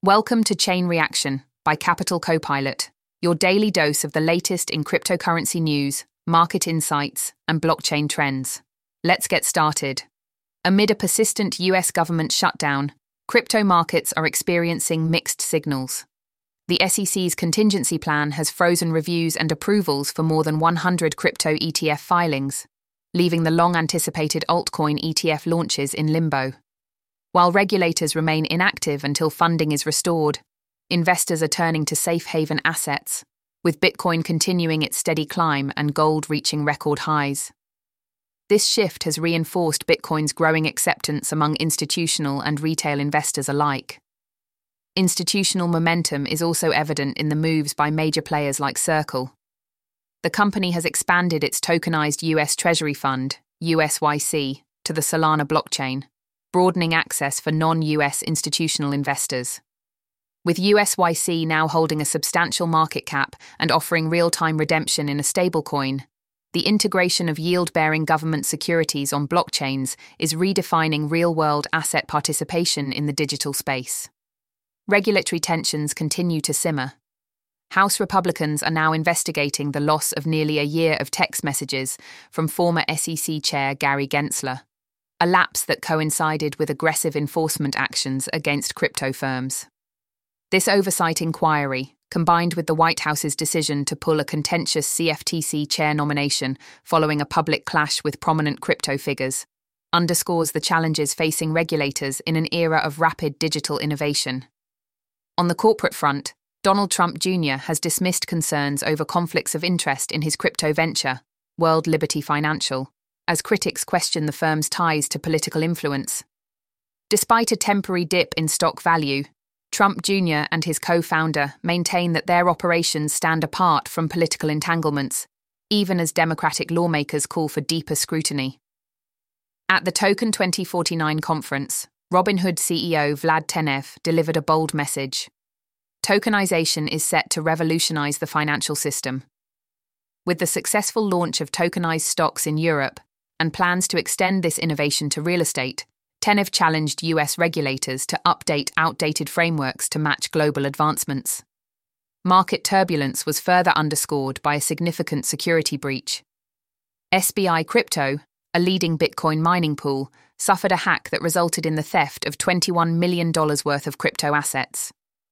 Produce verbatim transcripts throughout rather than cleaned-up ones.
Welcome to Chain Reaction by Capital Copilot, your daily dose of the latest in cryptocurrency news, market insights, and blockchain trends. Let's get started. Amid a persistent U S government shutdown, crypto markets are experiencing mixed signals. The S E C's contingency plan has frozen reviews and approvals for more than one hundred crypto E T F filings, leaving the long-anticipated altcoin E T F launches in limbo. While regulators remain inactive until funding is restored, investors are turning to safe haven assets, with Bitcoin continuing its steady climb and gold reaching record highs. This shift has reinforced Bitcoin's growing acceptance among institutional and retail investors alike. Institutional momentum is also evident in the moves by major players like Circle. The company has expanded its tokenized U S Treasury Fund, U S Y C, to the Solana blockchain, broadening access for non-U S institutional investors. With U S Y C now holding a substantial market cap and offering real-time redemption in a stablecoin, the integration of yield-bearing government securities on blockchains is redefining real-world asset participation in the digital space. Regulatory tensions continue to simmer. House Republicans are now investigating the loss of nearly a year of text messages from former S E C Chair Gary Gensler, a lapse that coincided with aggressive enforcement actions against crypto firms. This oversight inquiry, combined with the White House's decision to pull a contentious C F T C chair nomination following a public clash with prominent crypto figures, underscores the challenges facing regulators in an era of rapid digital innovation. On the corporate front, Donald Trump Junior has dismissed concerns over conflicts of interest in his crypto venture, World Liberty Financial, as critics question the firm's ties to political influence. Despite a temporary dip in stock value, Trump Junior and his co-founder maintain that their operations stand apart from political entanglements, even as Democratic lawmakers call for deeper scrutiny. At the Token twenty forty-nine conference, Robinhood C E O Vlad Tenev delivered a bold message. Tokenization is set to revolutionize the financial system. With the successful launch of tokenized stocks in Europe and plans to extend this innovation to real estate, Tenev challenged U S regulators to update outdated frameworks to match global advancements. Market turbulence was further underscored by a significant security breach. S B I Crypto, a leading Bitcoin mining pool, suffered a hack that resulted in the theft of twenty-one million dollars worth of crypto assets.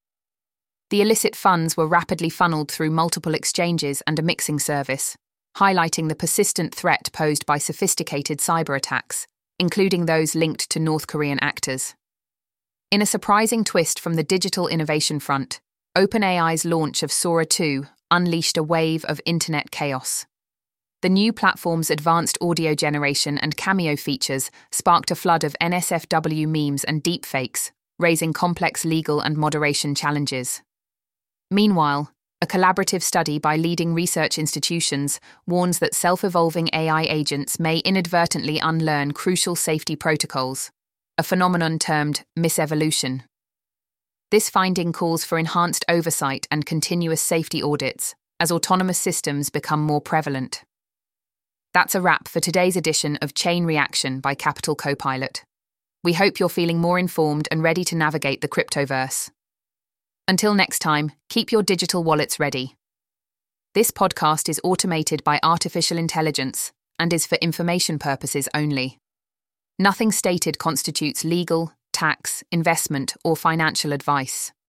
The illicit funds were rapidly funneled through multiple exchanges and a mixing service, highlighting the persistent threat posed by sophisticated cyber attacks, including those linked to North Korean actors. In a surprising twist from the digital innovation front, OpenAI's launch of Sora two unleashed a wave of internet chaos. The new platform's advanced audio generation and cameo features sparked a flood of N S F W memes and deepfakes, raising complex legal and moderation challenges. Meanwhile, a collaborative study by leading research institutions warns that self-evolving A I agents may inadvertently unlearn crucial safety protocols, a phenomenon termed misevolution. This finding calls for enhanced oversight and continuous safety audits as autonomous systems become more prevalent. That's a wrap for today's edition of Chain Reaction by Capital Copilot. We hope you're feeling more informed and ready to navigate the cryptoverse. Until next time, keep your digital wallets ready. This podcast is automated by artificial intelligence and is for information purposes only. Nothing stated constitutes legal, tax, investment, or financial advice.